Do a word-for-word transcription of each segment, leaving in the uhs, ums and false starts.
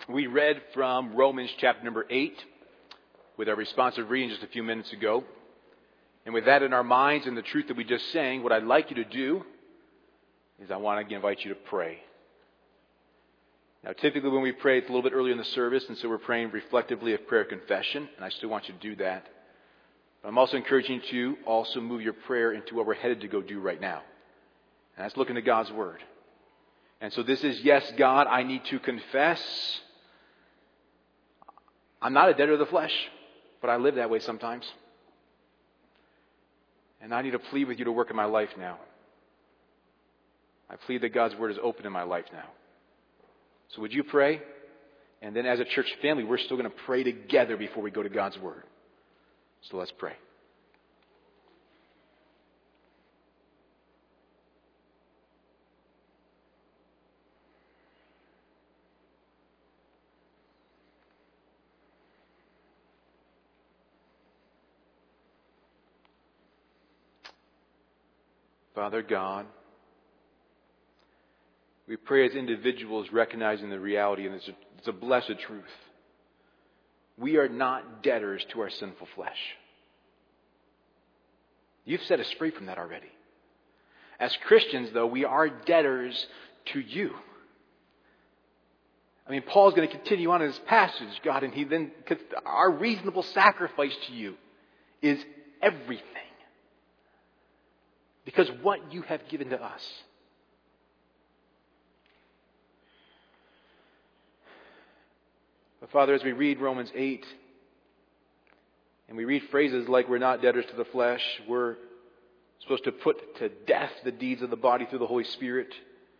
We read from Romans chapter number eight with our responsive reading just a few minutes ago. And with that in our minds and the truth that we just sang, what I'd like you to do is I want to invite you to pray. Now, typically when we pray, it's a little bit earlier in the service, and so we're praying reflectively of prayer confession, and I still want you to do that. But I'm also encouraging you to also move your prayer into what we're headed to go do right now. And that's looking to God's Word. And so this is, yes, God, I need to confess. I'm not a debtor of the flesh, but I live that way sometimes. And I need to plead with you to work in my life now. I plead that God's Word is open in my life now. So would you pray? And then as a church family, we're still going to pray together before we go to God's Word. So let's pray. Father God, we pray as individuals recognizing the reality, and it's a, it's a blessed truth. We are not debtors to our sinful flesh. You've set us free from that already. As Christians, though, we are debtors to you. I mean, Paul's going to continue on in his passage, God, and he then, because our reasonable sacrifice to you is everything. Because what you have given to us. But Father, as we read Romans eight, and we read phrases like we're not debtors to the flesh, we're supposed to put to death the deeds of the body through the Holy Spirit.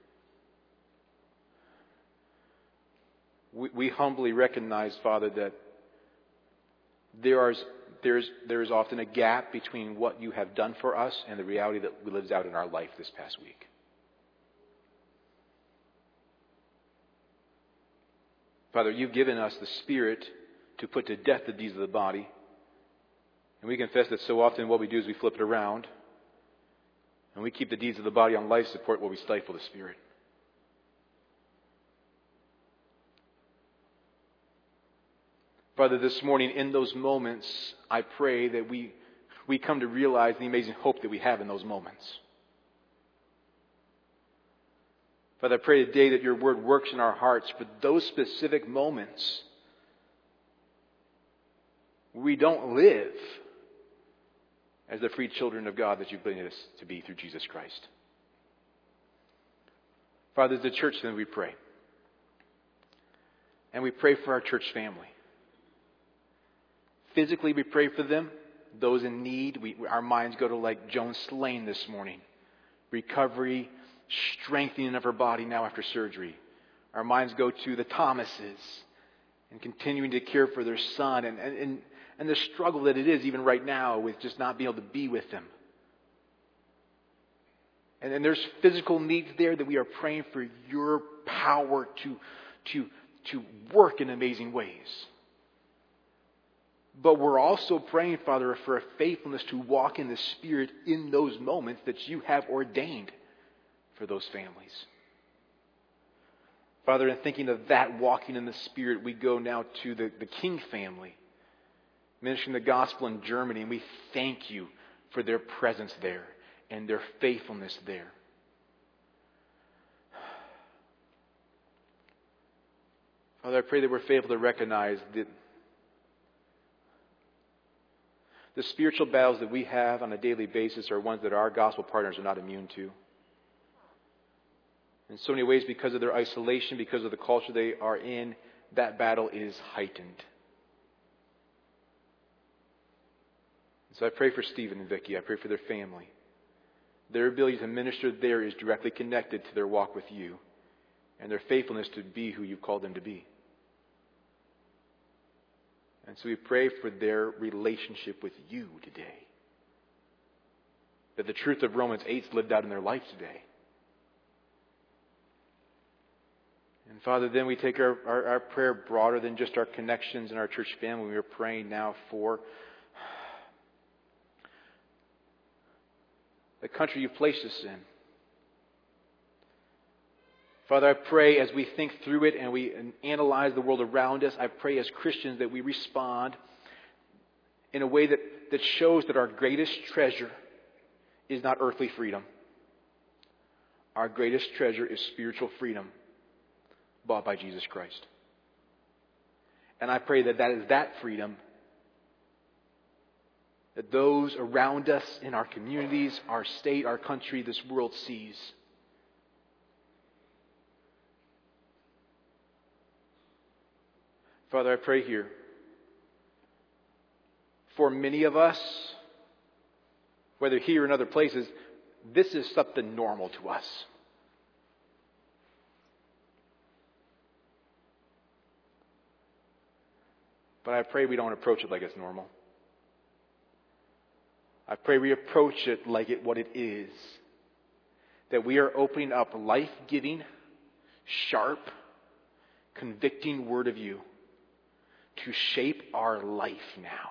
We, we humbly recognize, Father, that there are There's, there's often a gap between what you have done for us and the reality that lives out in our life this past week. Father, you've given us the Spirit to put to death the deeds of the body. And we confess that so often what we do is we flip it around. And we keep the deeds of the body on life support while we stifle the Spirit. Father, this morning in those moments, I pray that we, we come to realize the amazing hope that we have in those moments. Father, I pray today that your word works in our hearts for those specific moments where we don't live as the free children of God that you've been us to be through Jesus Christ. Father, as the church, then we pray. And we pray for our church family. Physically, we pray for them, those in need. We, our minds go to like Joan Slane this morning. Recovery, strengthening of her body now after surgery. Our minds go to the Thomases and continuing to care for their son and, and, and, and the struggle that it is even right now with just not being able to be with them. And then there's physical needs there that we are praying for your power to, to, to work in amazing ways. But we're also praying, Father, for a faithfulness to walk in the Spirit in those moments that you have ordained for those families. Father, in thinking of that walking in the Spirit, we go now to the, the King family, ministering the gospel in Germany, and we thank you for their presence there and their faithfulness there. Father, I pray that we're faithful to recognize that the spiritual battles that we have on a daily basis are ones that our gospel partners are not immune to. In so many ways, because of their isolation, because of the culture they are in, that battle is heightened. So I pray for Stephen and Vicky. I pray for their family. Their ability to minister there is directly connected to their walk with you and their faithfulness to be who you've called them to be. And so we pray for their relationship with you today. That the truth of Romans eight is lived out in their life today. And Father, then we take our, our, our prayer broader than just our connections in our church family. We are praying now for the country you've placed us in. Father, I pray as we think through it and we analyze the world around us, I pray as Christians that we respond in a way that, that shows that our greatest treasure is not earthly freedom. Our greatest treasure is spiritual freedom bought by Jesus Christ. And I pray that that is that freedom that those around us in our communities, our state, our country, this world sees. Father, I pray here for many of us, whether here or in other places, this is something normal to us. But I pray we don't approach it like it's normal. I pray we approach it like it what it is. That we are opening up life-giving, sharp, convicting word of you to shape our life now.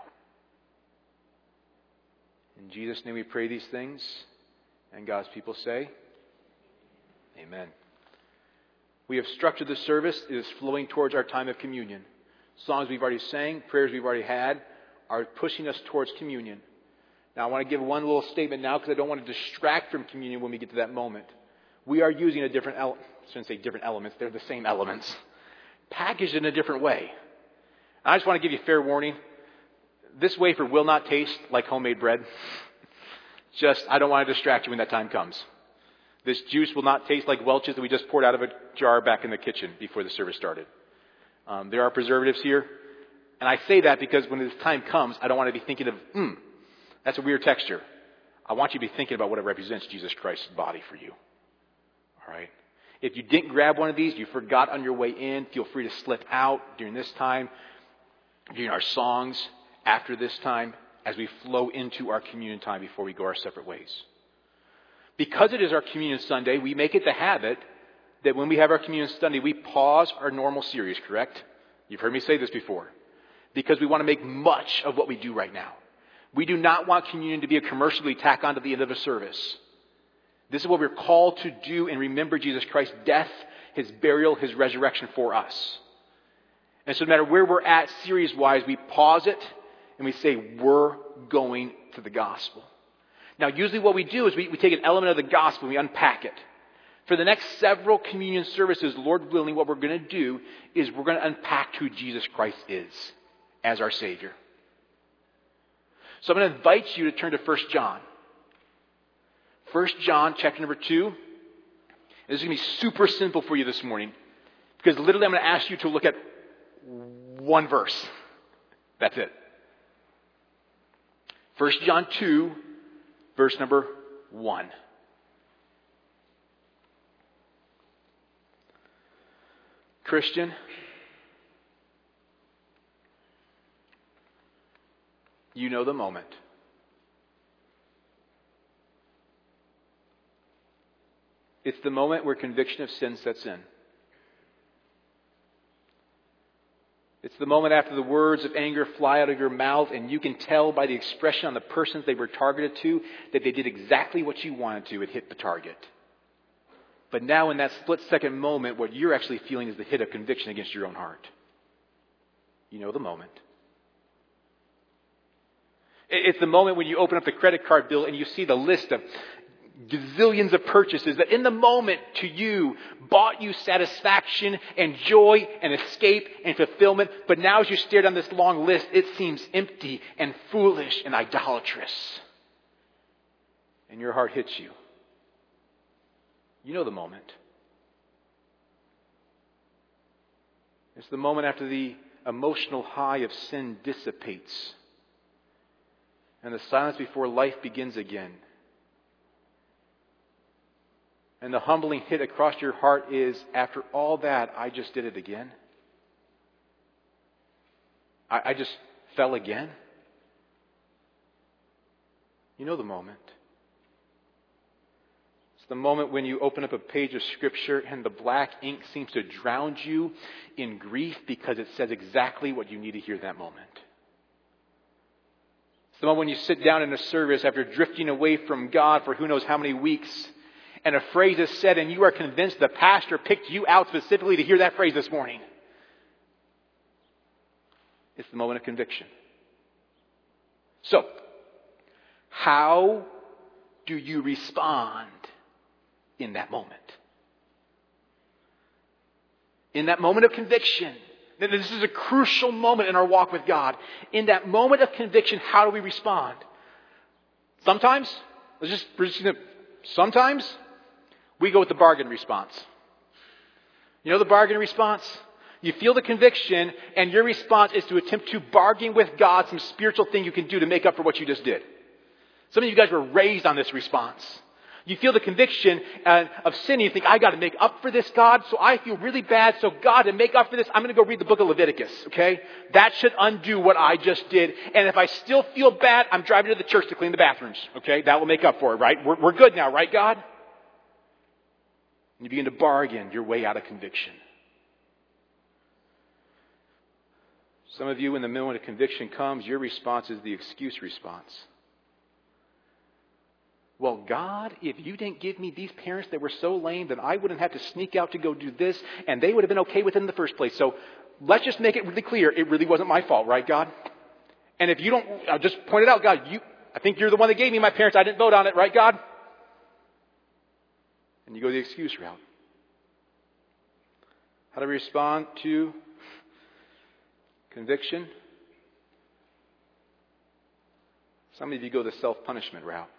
In Jesus' name we pray these things. And God's people say, Amen. We have structured the service. It is flowing towards our time of communion. Songs we've already sang, prayers we've already had, are pushing us towards communion. Now I want to give one little statement now because I don't want to distract from communion when we get to that moment. We are using a different element. I shouldn't say different elements. They're the same elements. Packaged in a different way. And I just want to give you fair warning. This wafer will not taste like homemade bread. Just, I don't want to distract you when that time comes. This juice will not taste like Welch's that we just poured out of a jar back in the kitchen before the service started. Um, there are preservatives here. And I say that because when this time comes, I don't want to be thinking of, hmm, that's a weird texture. I want you to be thinking about what it represents, Jesus Christ's body for you. All right? If you didn't grab one of these, you forgot on your way in, feel free to slip out during this time, during our songs, after this time, as we flow into our communion time before we go our separate ways. Because it is our Communion Sunday, we make it the habit that when we have our Communion Sunday, we pause our normal series, correct? You've heard me say this before. Because we want to make much of what we do right now. We do not want communion to be a commercial we tack on to the end of a service. This is what we're called to do and remember Jesus Christ's death, His burial, His resurrection for us. And so no matter where we're at series-wise, we pause it and we say, we're going to the gospel. Now, usually what we do is we, we take an element of the gospel and we unpack it. For the next several communion services, Lord willing, what we're going to do is we're going to unpack who Jesus Christ is as our Savior. So I'm going to invite you to turn to First John. First John, chapter number two. This is going to be super simple for you this morning. Because literally I'm going to ask you to look at one verse. That's it. First John two, verse number one. Christian, you know the moment. It's the moment where conviction of sin sets in. It's the moment after the words of anger fly out of your mouth and you can tell by the expression on the persons they were targeted to that they did exactly what you wanted to. It hit the target. But now in that split-second moment, what you're actually feeling is the hit of conviction against your own heart. You know the moment. It's the moment when you open up the credit card bill and you see the list of gazillions of purchases that in the moment to you bought you satisfaction and joy and escape and fulfillment. But now as you stare down this long list, it seems empty and foolish and idolatrous. And your heart hits you. You know the moment. It's the moment after the emotional high of sin dissipates and the silence before life begins again. And the humbling hit across your heart is, after all that, I just did it again. I, I just fell again. You know the moment. It's the moment when you open up a page of Scripture and the black ink seems to drown you in grief because it says exactly what you need to hear that moment. It's the moment when you sit down in a service after drifting away from God for who knows how many weeks, and a phrase is said and you are convinced the pastor picked you out specifically to hear that phrase this morning. It's the moment of conviction. So, how do you respond in that moment? In that moment of conviction. This is a crucial moment in our walk with God. In that moment of conviction, how do we respond? Sometimes, let's just, we're just gonna, sometimes we go with the bargain response. You know the bargain response? You feel the conviction, and your response is to attempt to bargain with God some spiritual thing you can do to make up for what you just did. Some of you guys were raised on this response. You feel the conviction uh, of sin, and you think, I got to make up for this, God, so I feel really bad. So God, to make up for this, I'm going to go read the book of Leviticus, okay? That should undo what I just did. And if I still feel bad, I'm driving to the church to clean the bathrooms, okay? That will make up for it, right? We're, we're good now, right, God? And you begin to bargain your way out of conviction. Some of you, when the moment of conviction comes, your response is the excuse response. Well, God, if you didn't give me these parents that were so lame, then I wouldn't have to sneak out to go do this, and they would have been okay with it in the first place. So let's just make it really clear. It really wasn't my fault, right, God? And if you don't, I'll just point it out, God, you, I think you're the one that gave me my parents. I didn't vote on it, right, God? And you go the excuse route. How to respond to conviction? Some of you go the self-punishment route.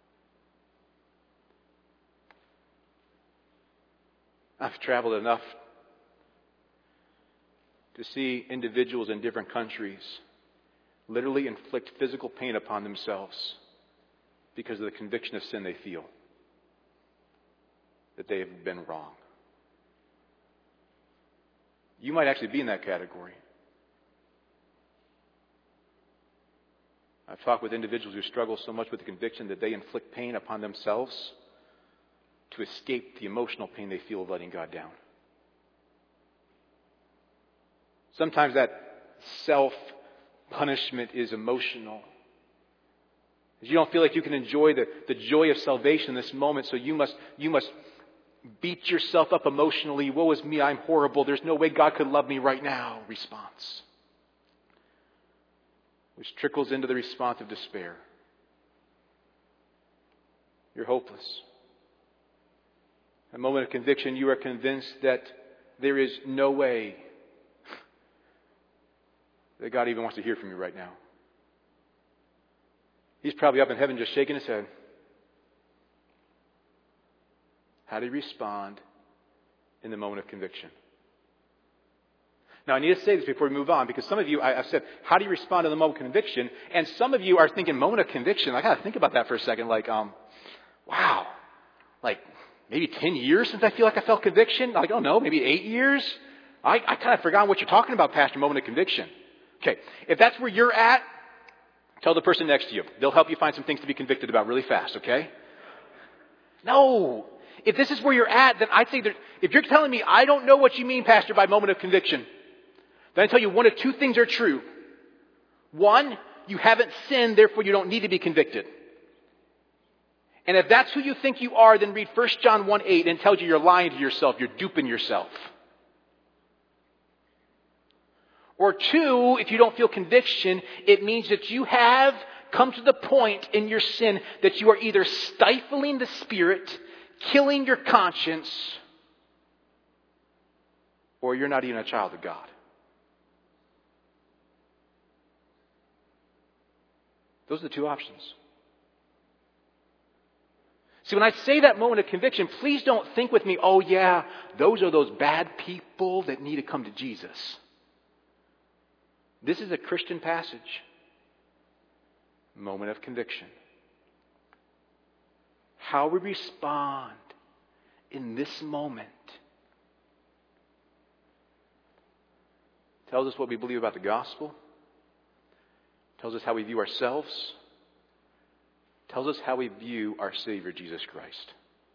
I've traveled enough to see individuals in different countries literally inflict physical pain upon themselves because of the conviction of sin they feel, that they have been wrong. You might actually be in that category. I've talked with individuals who struggle so much with the conviction that they inflict pain upon themselves to escape the emotional pain they feel of letting God down. Sometimes that self-punishment is emotional. You don't feel like you can enjoy the, the joy of salvation in this moment, so you must, you must beat yourself up emotionally. Woe is me, I'm horrible. There's no way God could love me right now. Response. Which trickles into the response of despair. You're hopeless. A moment of conviction, you are convinced that there is no way that God even wants to hear from you right now. He's probably up in heaven just shaking his head. How do you respond in the moment of conviction? Now, I need to say this before we move on, because some of you, I, I've said, how do you respond in the moment of conviction? And some of you are thinking, moment of conviction. I got to think about that for a second. Like, um, wow, like maybe ten years since I feel like I felt conviction? Like, oh no, maybe eight years? I, I kind of forgot what you're talking about, Pastor, moment of conviction. Okay, if that's where you're at, tell the person next to you. They'll help you find some things to be convicted about really fast, okay? No. If this is where you're at, then I'd say that if you're telling me, I don't know what you mean, Pastor, by moment of conviction, then I tell you one of two things are true. One, you haven't sinned, therefore you don't need to be convicted. And if that's who you think you are, then read First John one eight and tells you you're lying to yourself, you're duping yourself. Or two, if you don't feel conviction, it means that you have come to the point in your sin that you are either stifling the Spirit, killing your conscience, or you're not even a child of God. Those are the two options. See, when I say that moment of conviction, please don't think with me, oh yeah, those are those bad people that need to come to Jesus. This is a Christian passage. Moment of conviction. How we respond in this moment tells us what we believe about the gospel, tells us how we view ourselves, tells us how we view our Savior, Jesus Christ.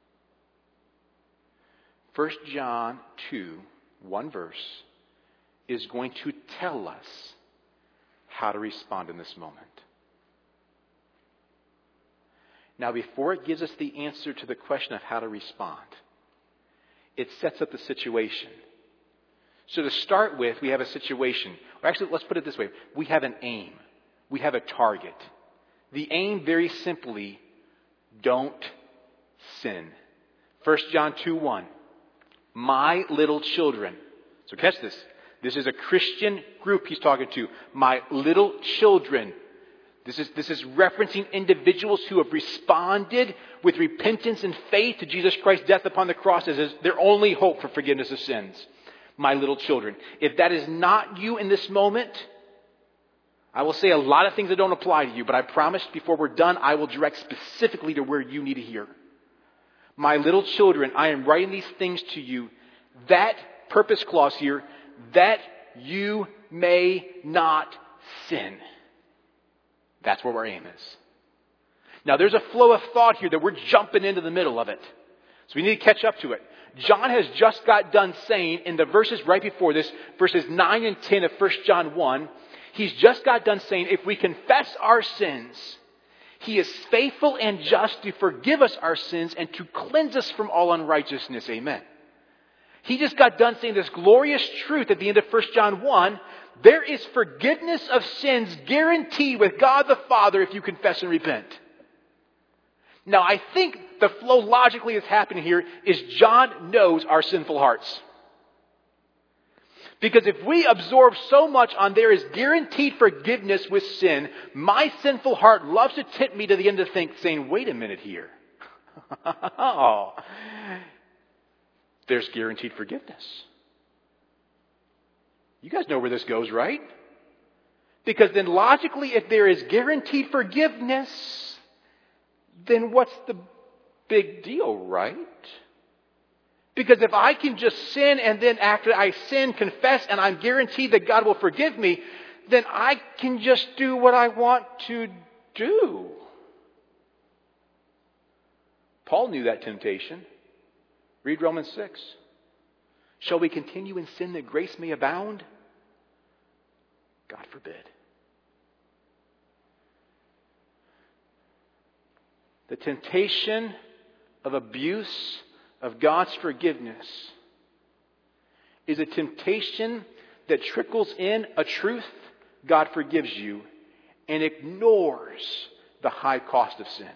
First John two, one verse, is going to tell us how to respond in this moment. Now, before it gives us the answer to the question of how to respond, it sets up the situation. So to start with, we have a situation. Or actually, let's put it this way. We have an aim. We have a target. The aim, very simply, don't sin. First John two one. My little children. So catch this. This is a Christian group he's talking to. My little children. This is, this is referencing individuals who have responded with repentance and faith to Jesus Christ's death upon the cross as their only hope for forgiveness of sins. My little children. If that is not you in this moment, I will say a lot of things that don't apply to you, but I promise before we're done, I will direct specifically to where you need to hear. My little children, I am writing these things to you. That purpose clause here, that you may not sin. That's where our aim is. Now there's a flow of thought here that we're jumping into the middle of it. So we need to catch up to it. John has just got done saying in the verses right before this, verses nine and ten of First John one, he's just got done saying if we confess our sins, He is faithful and just to forgive us our sins and to cleanse us from all unrighteousness. Amen. He just got done saying this glorious truth at the end of First John one. There is forgiveness of sins guaranteed with God the Father if you confess and repent. Now, I think the flow logically that's happening here is John knows our sinful hearts. Because if we absorb so much on there is guaranteed forgiveness with sin, my sinful heart loves to tip me to the end of think, saying, wait a minute here. oh, there's guaranteed forgiveness. You guys know where this goes, right? Because then logically, if there is guaranteed forgiveness, then what's the big deal, right? Because if I can just sin and then after I sin, confess, and I'm guaranteed that God will forgive me, then I can just do what I want to do. Paul knew that temptation. Read Romans six. Shall we continue in sin that grace may abound? God forbid. The temptation of abuse of God's forgiveness is a temptation that trickles in a truth God forgives you and ignores the high cost of sin.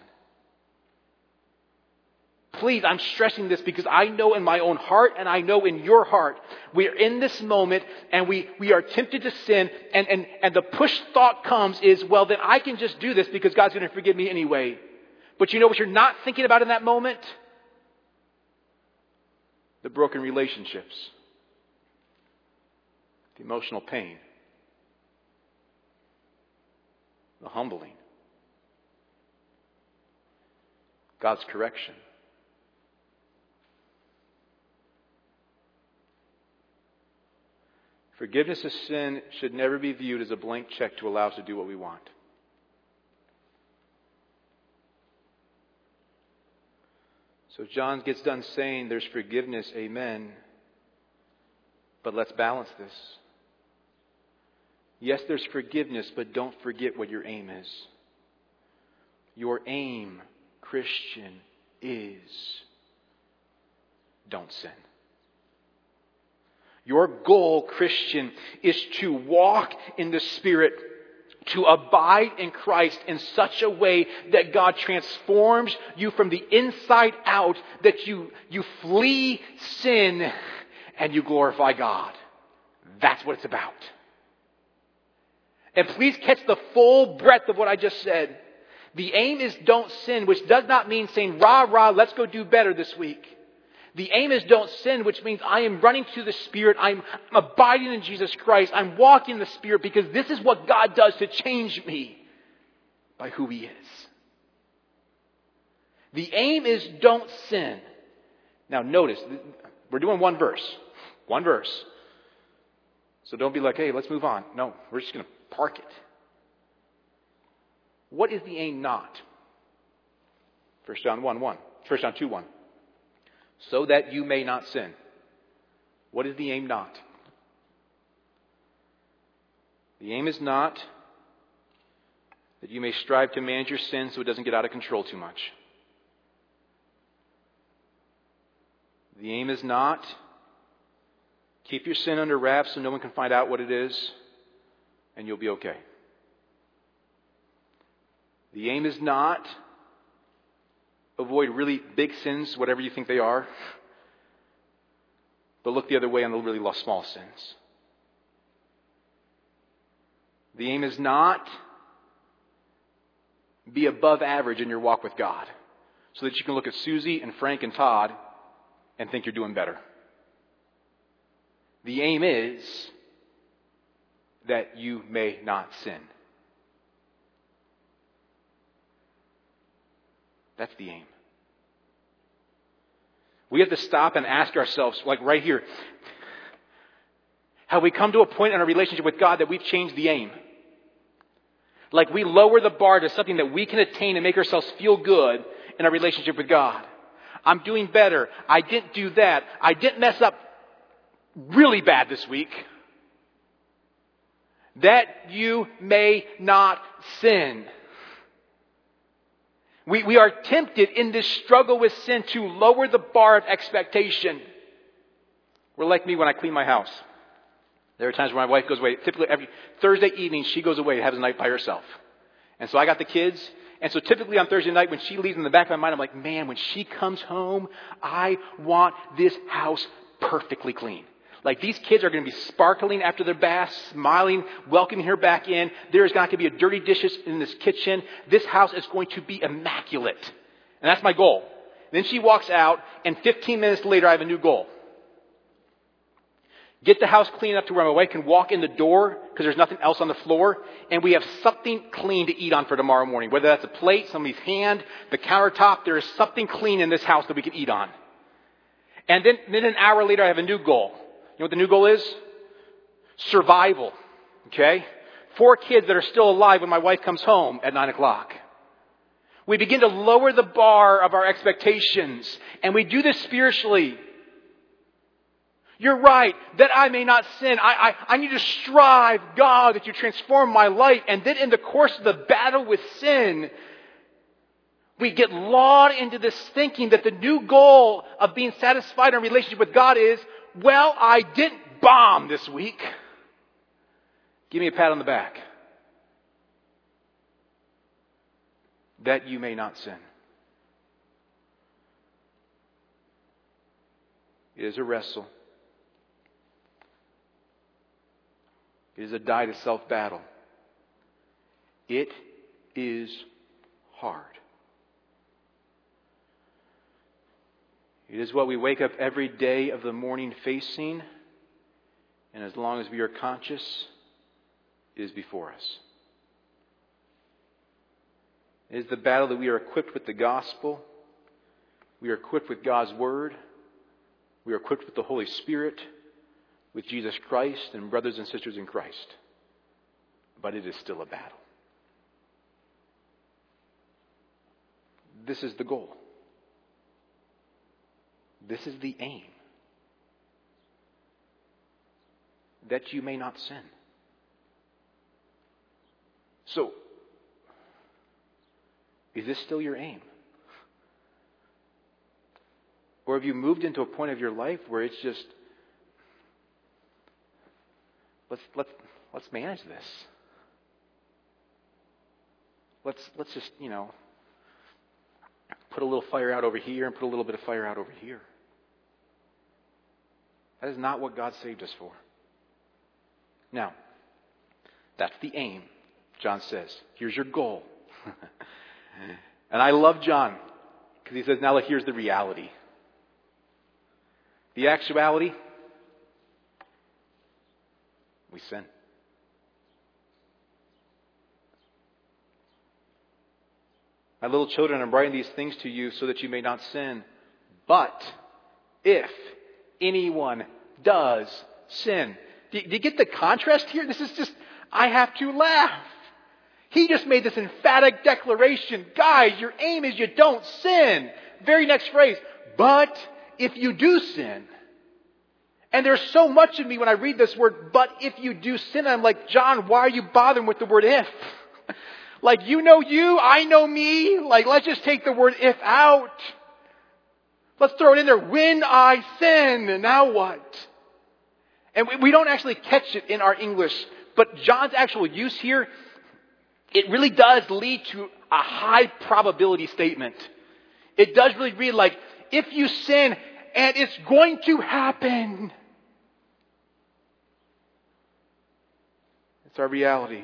Please, I'm stressing this because I know in my own heart and I know in your heart, we are in this moment and we, we are tempted to sin and, and, and the push thought comes is, well, then I can just do this because God's going to forgive me anyway. But you know what you're not thinking about in that moment? The broken relationships. The emotional pain. The humbling. God's correction. Forgiveness of sin should never be viewed as a blank check to allow us to do what we want. So John gets done saying there's forgiveness, amen. But let's balance this. Yes, there's forgiveness, but don't forget what your aim is. Your aim, Christian, is don't sin. Your goal, Christian, is to walk in the Spirit, to abide in Christ in such a way that God transforms you from the inside out, that you, you flee sin and you glorify God. That's what it's about. And please catch the full breadth of what I just said. The aim is don't sin, which does not mean saying, rah, rah, let's go do better this week. The aim is don't sin, which means I am running to the Spirit. I'm abiding in Jesus Christ. I'm walking in the Spirit because this is what God does to change me by who He is. The aim is don't sin. Now notice, we're doing one verse. One verse. So don't be like, hey, let's move on. No, we're just going to park it. What is the aim not? First John one one. First John two one. So that you may not sin. What is the aim not? The aim is not that you may strive to manage your sin so it doesn't get out of control too much. The aim is not keep your sin under wraps so no one can find out what it is, and you'll be okay. The aim is not avoid really big sins, whatever you think they are, but look the other way on the really small sins. The aim is not be above average in your walk with God so that you can look at Susie and Frank and Todd and think you're doing better. The aim is that you may not sin. That's the aim. We have to stop and ask ourselves, like right here, have we come to a point in our relationship with God that we've changed the aim? Like we lower the bar to something that we can attain and make ourselves feel good in our relationship with God. I'm doing better. I didn't do that. I didn't mess up really bad this week. That you may not sin. We, we are tempted in this struggle with sin to lower the bar of expectation. We're like me when I clean my house. There are times when my wife goes away. Typically every Thursday evening she goes away and has a night by herself. And so I got the kids. And so typically on Thursday night when she leaves, in the back of my mind, I'm like, man, when she comes home, I want this house perfectly clean. Like these kids are going to be sparkling after their bath, smiling, welcoming her back in. There's not going to be a dirty dishes in this kitchen. This house is going to be immaculate. And that's my goal. Then she walks out, and fifteen minutes later I have a new goal. Get the house clean up to where my wife can walk in the door because there's nothing else on the floor. And we have something clean to eat on for tomorrow morning. Whether that's a plate, somebody's hand, the countertop, there is something clean in this house that we can eat on. And then, then an hour later I have a new goal. You know what the new goal is? Survival. Okay? Four kids that are still alive when my wife comes home at nine o'clock. We begin to lower the bar of our expectations. And we do this spiritually. You're right, that I may not sin. I, I, I need to strive, God, that you transform my life. And then in the course of the battle with sin, we get lulled into this thinking that the new goal of being satisfied in a relationship with God is, well, I didn't bomb this week. Give me a pat on the back. That you may not sin. It is a wrestle. It is a die to self battle. It is hard. It is what we wake up every day of the morning facing, and as long as we are conscious, it is before us. It is the battle that we are equipped with the gospel. We are equipped with God's word. We are equipped with the Holy Spirit, with Jesus Christ and brothers and sisters in Christ. But it is still a battle. This is the goal. This is the aim. That you may not sin. So, is this still your aim? Or have you moved into a point of your life where it's just, let's let's let's manage this. Let's let's just, you know, put a little fire out over here and put a little bit of fire out over here. That is not what God saved us for. Now, that's the aim, John says. Here's your goal. And I love John because he says, now look, here's the reality. The actuality, we sin. My little children, I'm writing these things to you so that you may not sin. But if anyone does sin. Do you get the contrast here? This is just, I have to laugh. He just made this emphatic declaration. Guys, your aim is you don't sin. Very next phrase. But if you do sin. And there's so much in me when I read this word, but if you do sin, I'm like, John, why are you bothering with the word if? Like, you know you, I know me. Like, let's just take the word if out. Let's throw it in there. When I sin, now what? And we, we don't actually catch it in our English. But John's actual use here, it really does lead to a high probability statement. It does really read like, if you sin, and it's going to happen. It's our reality.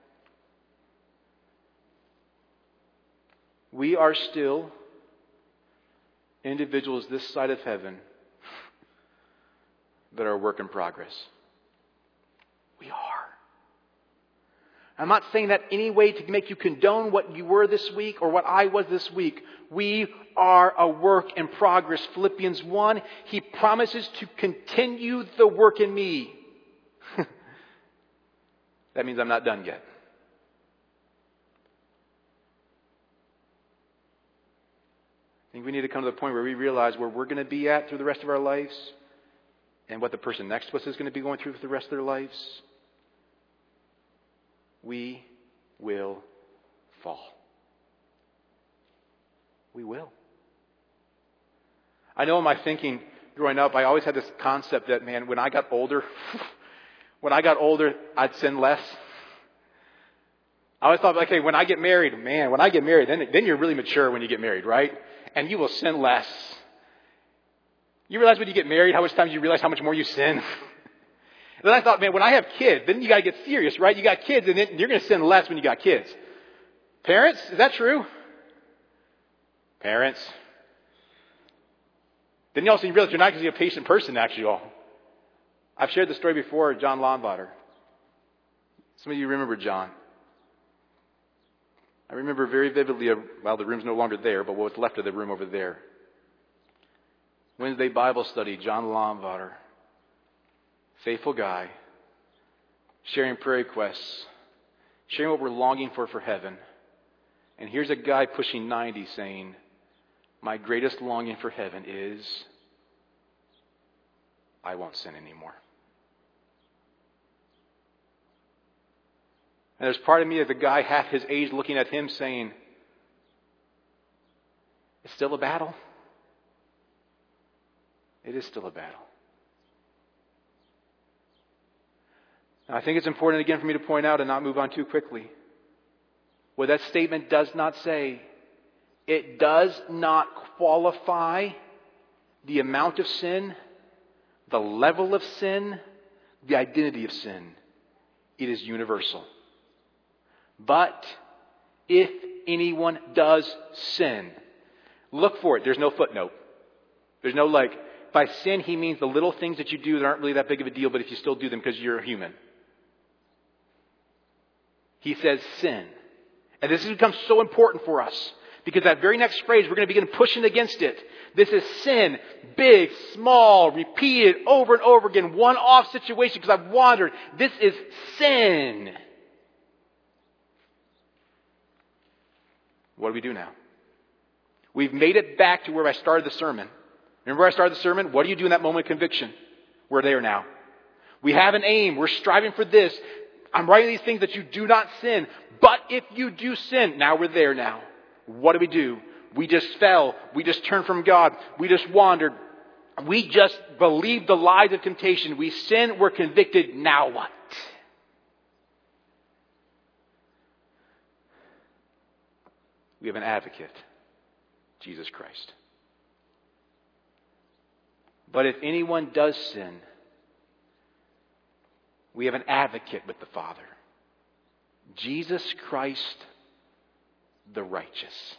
We are still individuals this side of heaven that are a work in progress. We are. I'm not saying that any way to make you condone what you were this week or what I was this week. We are a work in progress. Philippians one, he promises to continue the work in me. That means I'm not done yet. I think we need to come to the point where we realize where we're going to be at through the rest of our lives and what the person next to us is going to be going through for the rest of their lives. We will fall. We will. I know in my thinking growing up, I always had this concept that, man, when I got older, when I got older, I'd sin less. I always thought, okay, when I get married, man, when I get married, then, then you're really mature when you get married, right? And you will sin less. You realize when you get married, how much times you realize how much more you sin? And then I thought, man, when I have kids, then you got to get serious, right? You got kids, and then you're going to sin less when you got kids. Parents, is that true? Parents. Then you also realize you're not going to be a patient person, actually. All. I've shared the story before, John Lombader. Some of you remember John. I remember very vividly, well, the room's no longer there, but what's left of the room over there. Wednesday Bible study, John Lombader. Faithful guy, sharing prayer requests, sharing what we're longing for for heaven. And here's a guy pushing ninety saying, my greatest longing for heaven is, I won't sin anymore. And there's part of me of a guy half his age looking at him saying, it's still a battle. It is still a battle. Now, I think it's important again for me to point out and not move on too quickly. What that statement does not say, it does not qualify the amount of sin, the level of sin, the identity of sin. It is universal. But if anyone does sin, look for it. There's no footnote. There's no like, by sin he means the little things that you do that aren't really that big of a deal, but if you still do them because you're a human. He says sin. And this has become so important for us because that very next phrase, we're going to begin pushing against it. This is sin. Big, small, repeated over and over again. One-off situation because I've wandered. This is sin. What do we do now? We've made it back to where I started the sermon. Remember where I started the sermon? What do you do in that moment of conviction? We're there now. We have an aim. We're striving for this. I'm writing these things that you do not sin. But if you do sin, now we're there now. What do we do? We just fell. We just turned from God. We just wandered. We just believed the lies of temptation. We sin. We're convicted. Now what? We have an advocate, Jesus Christ. But if anyone does sin, we have an advocate with the Father. Jesus Christ, the righteous.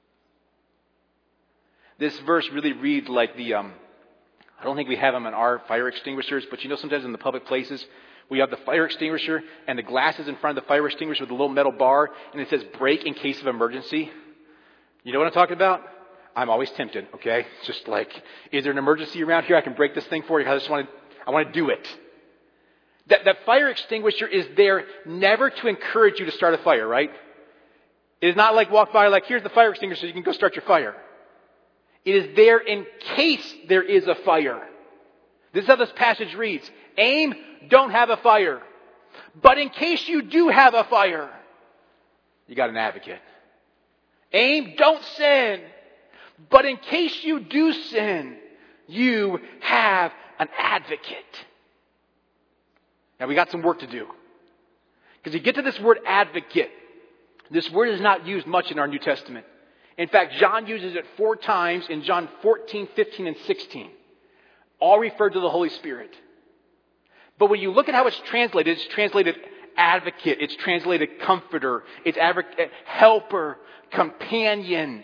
This verse really reads like the, um, I don't think we have them in our fire extinguishers, but you know sometimes in the public places, we have the fire extinguisher and the glasses in front of the fire extinguisher with a little metal bar, and it says break in case of emergency. You know what I'm talking about? I'm always tempted, okay? It's just like, is there an emergency around here? I can break this thing for you. I just want to, I want to do it. That, that fire extinguisher is there never to encourage you to start a fire, right? It is not like walk by like, here's the fire extinguisher so you can go start your fire. It is there in case there is a fire. This is how this passage reads. Aim, don't have a fire. But in case you do have a fire, You got an advocate. Aim, don't sin. But in case you do sin, you have an advocate. Now we got some work to do. Because you get to this word advocate. This word is not used much in our New Testament. In fact, John uses it four times in John fourteen, fifteen, and sixteen. All referred to the Holy Spirit. But when you look at how it's translated, it's translated advocate, it's translated comforter, it's advocate, helper, companion.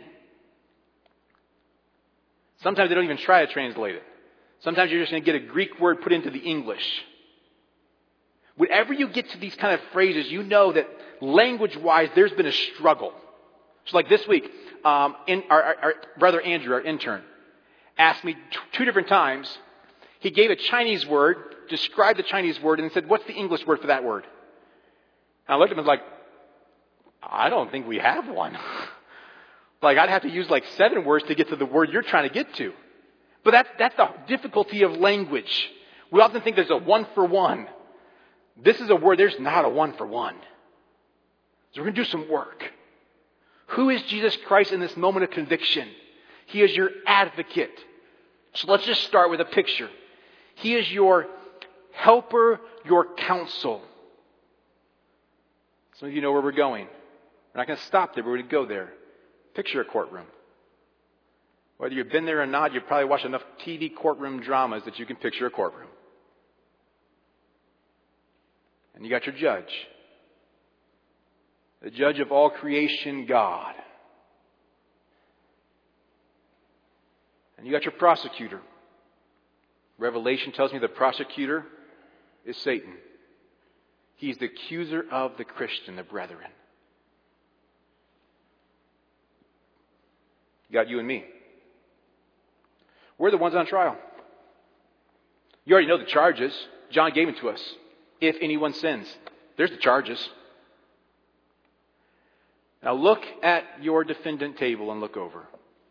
Sometimes they don't even try to translate it. Sometimes you're just going to get a Greek word put into the English. Whenever you get to these kind of phrases, you know that language-wise, there's been a struggle. So like this week, um, in, our, our, our brother Andrew, our intern, asked me t- two different times. He gave a Chinese word, described the Chinese word, and said, what's the English word for that word? And I looked at him and was like, I don't think we have one. Like, I'd have to use like seven words to get to the word you're trying to get to. But that's, that's the difficulty of language. We often think there's a one for one. This is a word, there's not a one for one. So we're going to do some work. Who is Jesus Christ in this moment of conviction? He is your advocate. So let's just start with a picture. He is your helper, your counsel. Some of you know where we're going. We're not going to stop there, but we're going to go there. Picture a courtroom. Whether you've been there or not, you've probably watched enough T V courtroom dramas that you can picture a courtroom. And you got your judge. The judge of all creation, God. And you got your prosecutor. Revelation tells me the prosecutor is Satan. He's the accuser of the Christian, the brethren. You got you and me. We're the ones on trial. You already know the charges. John gave them to us. If anyone sins. There's the charges. Now look at your defendant table and look over.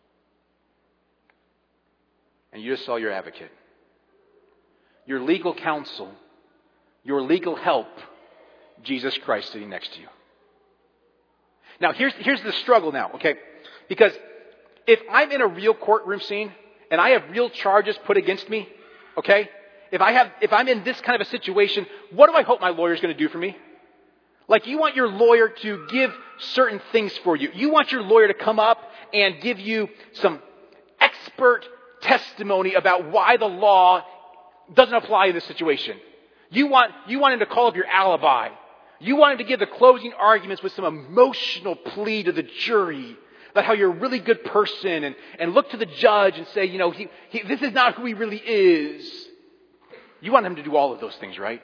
And you just saw your advocate. Your legal counsel. Your legal help. Jesus Christ sitting next to you. Now here's, here's the struggle now, okay? Because if I'm in a real courtroom scene and I have real charges put against me, okay? If I have, if I'm in this kind of a situation, what do I hope my lawyer is going to do for me? Like, you want your lawyer to give certain things for you. You want your lawyer to come up and give you some expert testimony about why the law doesn't apply in this situation. You want, you want him to call up your alibi. You want him to give the closing arguments with some emotional plea to the jury about how you're a really good person, and, and look to the judge and say, you know, he, he, this is not who he really is. You want him to do all of those things, right?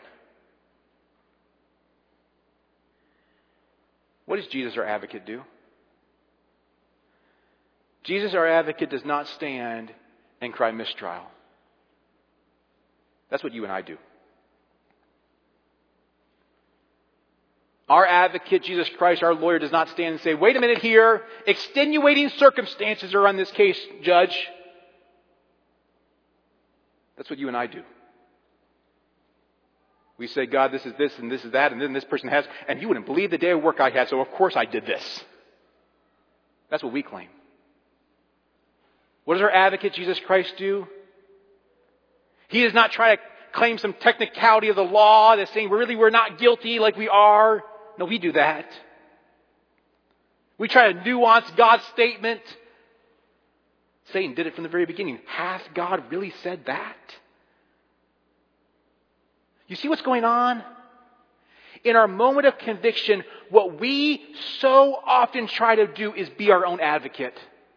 What does Jesus, our advocate, do? Jesus, our advocate, does not stand and cry mistrial. That's what you and I do. Our advocate, Jesus Christ, our lawyer, does not stand and say, wait a minute here, extenuating circumstances are on this case, judge. That's what you and I do. We say, God, this is this and this is that, and then this person has, and you wouldn't believe the day of work I had, so of course I did this. That's what we claim. What does our advocate, Jesus Christ, do? He does not try to claim some technicality of the law that's saying really we're not guilty like we are. No, we do that. We try to nuance God's statement. Satan did it from the very beginning. Has God really said that? You see what's going on? In our moment of conviction, what we so often try to do is be our own advocate.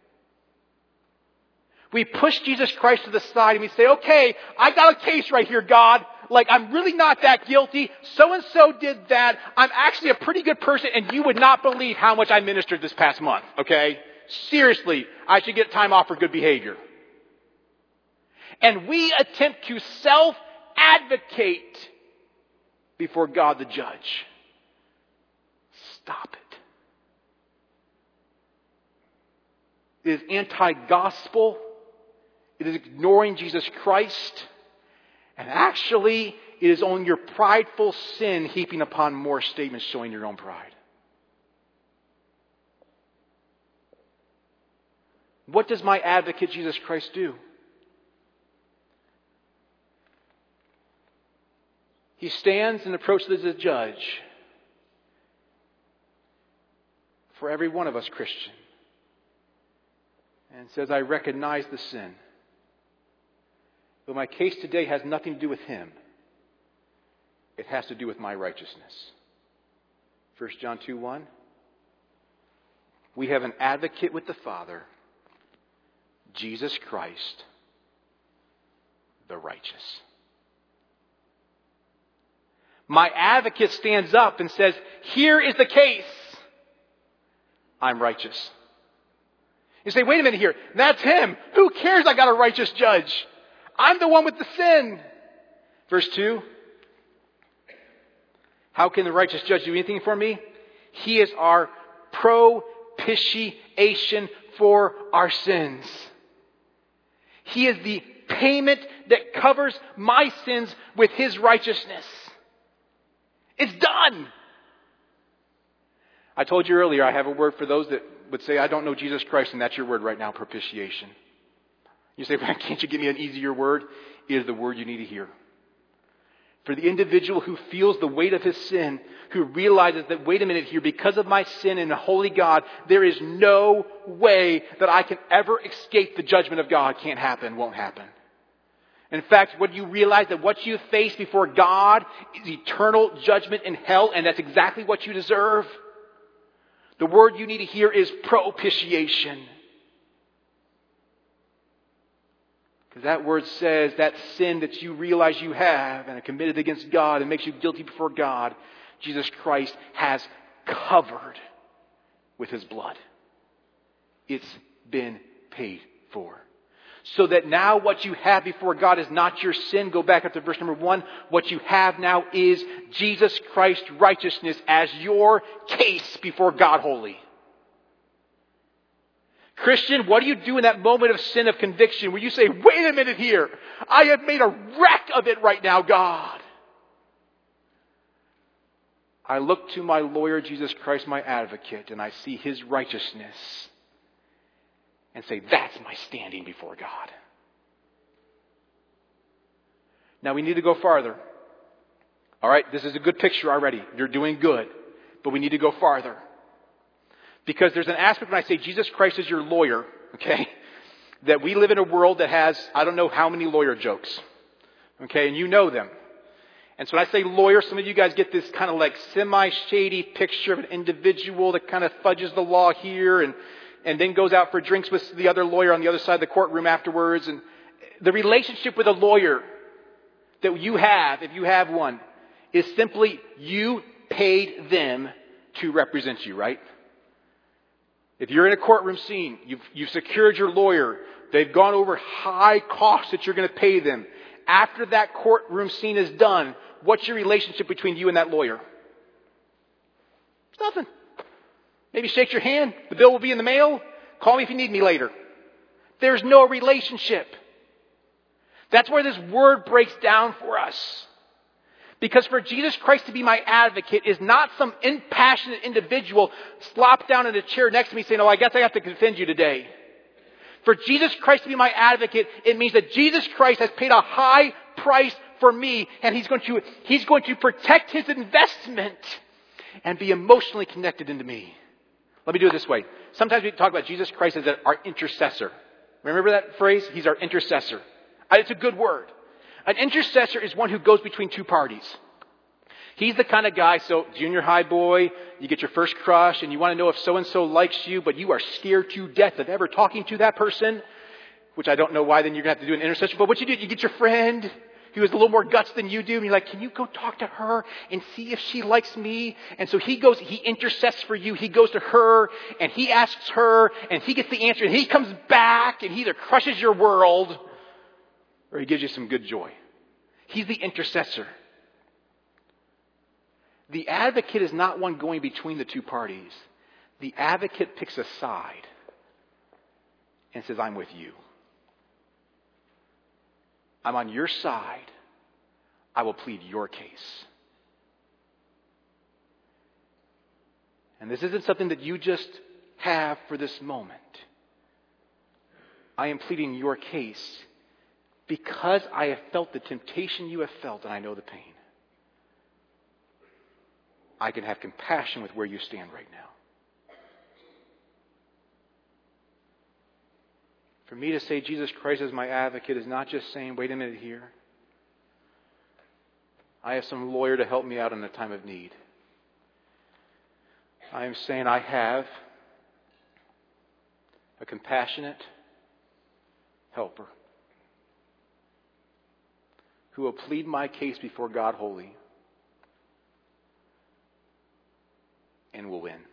We push Jesus Christ to the side and we say, okay, I got a case right here, God. Like, I'm really not that guilty. So-and-so did that. I'm actually a pretty good person, and you would not believe how much I ministered this past month, okay? Seriously, I should get time off for good behavior. And we attempt to self-advocate before God the judge. Stop it. It is anti-gospel. It is ignoring Jesus Christ. And actually, it is only your prideful sin heaping upon more statements showing your own pride. What does my advocate, Jesus Christ, do? He stands and approaches as a judge for every one of us Christian and says, I recognize the sin. But my case today has nothing to do with him. It has to do with my righteousness. First John two one. We have an advocate with the Father, Jesus Christ, the righteous. My advocate stands up and says, here is the case. I'm righteous. You say, wait a minute here. That's him. Who cares? I got a righteous judge. I'm the one with the sin. Verse two. How can the righteous judge do anything for me? He is our propitiation for our sins. He is the payment that covers my sins with his righteousness. It's done. I told you earlier, I have a word for those that would say, I don't know Jesus Christ, and that's your word right now, propitiation. You say, well, can't you give me an easier word? It is the word you need to hear. For the individual who feels the weight of his sin, who realizes that, wait a minute here, because of my sin in a holy God, there is no way that I can ever escape the judgment of God. Can't happen, won't happen. In fact, when you realize that what you face before God is eternal judgment in hell, and that's exactly what you deserve, the word you need to hear is propitiation. Because that word says that sin that you realize you have and are committed against God and makes you guilty before God, Jesus Christ has covered with his blood. It's been paid for. So that now what you have before God is not your sin. Go back up to verse number one. What you have now is Jesus Christ's righteousness as your case before God holy. Christian, what do you do in that moment of sin of conviction where you say, wait a minute here, I have made a wreck of it right now, God? I look to my lawyer, Jesus Christ, my advocate, and I see his righteousness and say, that's my standing before God. Now we need to go farther. All right, this is a good picture already. You're doing good, but we need to go farther. Because there's an aspect when I say Jesus Christ is your lawyer, okay, that we live in a world that has, I don't know how many lawyer jokes, okay, and you know them. And so when I say lawyer, some of you guys get this kind of like semi-shady picture of an individual that kind of fudges the law here and, and then goes out for drinks with the other lawyer on the other side of the courtroom afterwards. And the relationship with a lawyer that you have, if you have one, is simply you paid them to represent you, right? If you're in a courtroom scene, you've, you've secured your lawyer, they've gone over high costs that you're going to pay them. After that courtroom scene is done, what's your relationship between you and that lawyer? It's nothing. Maybe shake your hand. The bill will be in the mail. Call me if you need me later. There's no relationship. That's where this word breaks down for us. Because for Jesus Christ to be my advocate is not some impassionate individual slopped down in a chair next to me saying, oh, I guess I have to defend you today. For Jesus Christ to be my advocate, it means that Jesus Christ has paid a high price for me, and He's going to, He's going to protect His investment and be emotionally connected into me. Let me do it this way. Sometimes we talk about Jesus Christ as our intercessor. Remember that phrase? He's our intercessor. It's a good word. An intercessor is one who goes between two parties. He's the kind of guy, so junior high boy, you get your first crush and you want to know if so-and-so likes you, but you are scared to death of ever talking to that person, which I don't know why then you're going to have to do an intercession. But what you do, you get your friend who has a little more guts than you do, and you're like, can you go talk to her and see if she likes me? And so he goes, he intercedes for you. He goes to her and he asks her and he gets the answer and he comes back and he either crushes your world or he gives you some good joy. He's the intercessor. The advocate is not one going between the two parties. The advocate picks a side and says, I'm with you. I'm on your side. I will plead your case. And this isn't something that you just have for this moment. I am pleading your case because I have felt the temptation you have felt and I know the pain. I can have compassion with where you stand right now. For me to say Jesus Christ is my advocate is not just saying, wait a minute here. I have some lawyer to help me out in a time of need. I am saying I have a compassionate helper who will plead my case before God holy and will win.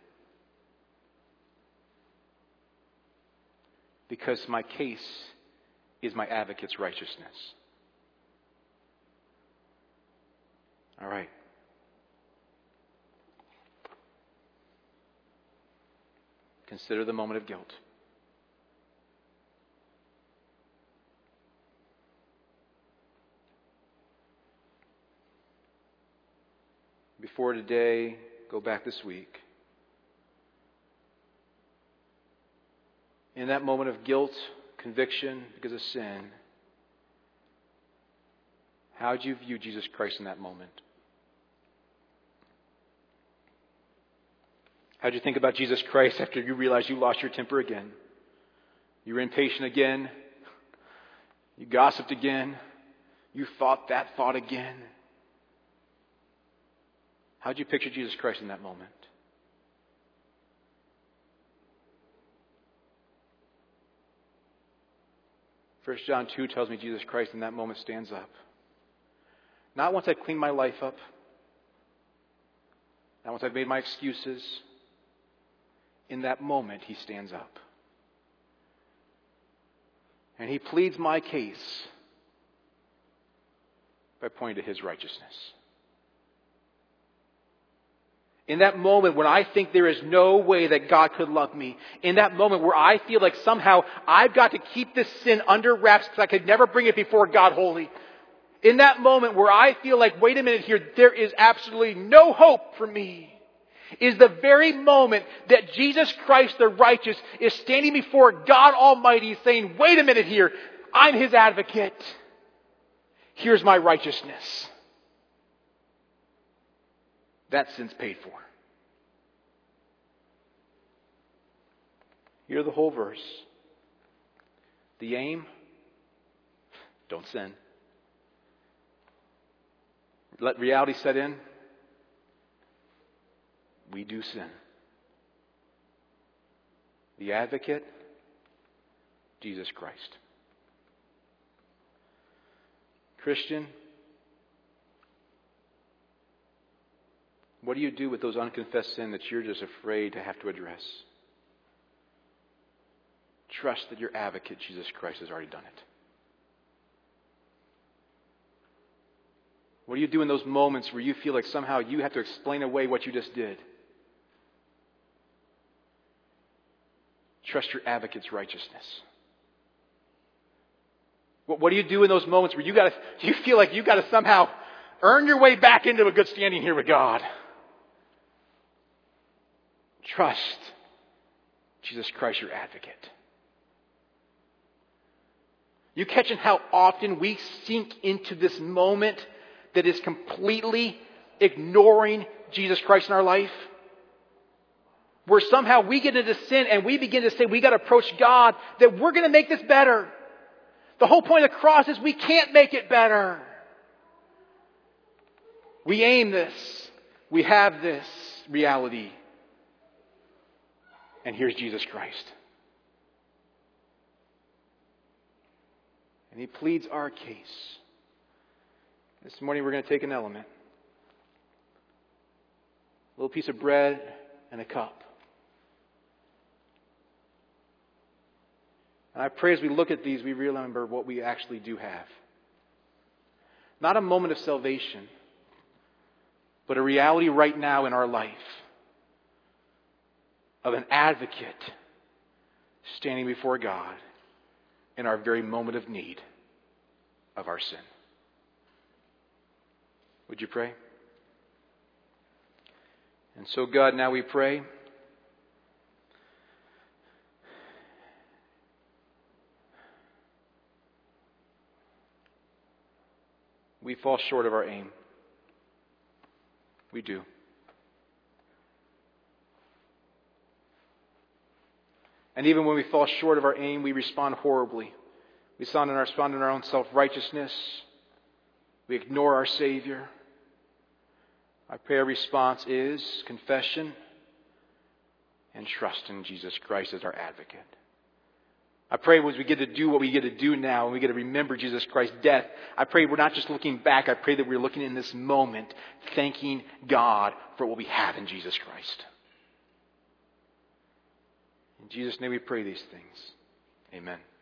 Because my case is my advocate's righteousness. All right. Consider the moment of guilt. Before today, go back this week. In that moment of guilt, conviction because of sin, how did you view Jesus Christ in that moment? How did you think about Jesus Christ after you realized you lost your temper again? You were impatient again. You gossiped again. You thought that thought again. How did you picture Jesus Christ in that moment? First John two tells me Jesus Christ in that moment stands up. Not once I've cleaned my life up. Not once I've made my excuses. In that moment, he stands up. And he pleads my case by pointing to his righteousness. In that moment when I think there is no way that God could love me. In that moment where I feel like somehow I've got to keep this sin under wraps because I could never bring it before God holy. In that moment where I feel like, wait a minute here, there is absolutely no hope for me. Is the very moment that Jesus Christ the righteous is standing before God Almighty saying, wait a minute here, I'm His advocate. Here's my righteousness. That sin's paid for. Hear the whole verse. The aim, don't sin. Let reality set in. We do sin. The advocate, Jesus Christ. Christian, what do you do with those unconfessed sin that you're just afraid to have to address? Trust that your advocate, Jesus Christ, has already done it. What do you do in those moments where you feel like somehow you have to explain away what you just did? Trust your advocate's righteousness. What, what do you do in those moments where you got to, you feel like you got to somehow earn your way back into a good standing here with God? Trust Jesus Christ, your advocate. You catching how often we sink into this moment that is completely ignoring Jesus Christ in our life? Where somehow we get into sin and we begin to say we got to approach God, that we're going to make this better. The whole point of the cross is we can't make it better. We aim this. We have this reality. And here's Jesus Christ. And He pleads our case. This morning we're going to take an element. A little piece of bread and a cup. And I pray as we look at these, we remember what we actually do have. Not a moment of salvation, but a reality right now in our life of an advocate standing before God in our very moment of need of our sin. Would you pray? And so, God, now we pray. We fall short of our aim. We do. And even when we fall short of our aim, we respond horribly. We respond in our, respond in our own self-righteousness. We ignore our Savior. Our prayer response is confession and trust in Jesus Christ as our advocate. I pray as we get to do what we get to do now, and we get to remember Jesus Christ's death, I pray we're not just looking back, I pray that we're looking in this moment, thanking God for what we have in Jesus Christ. In Jesus' name we pray these things. Amen.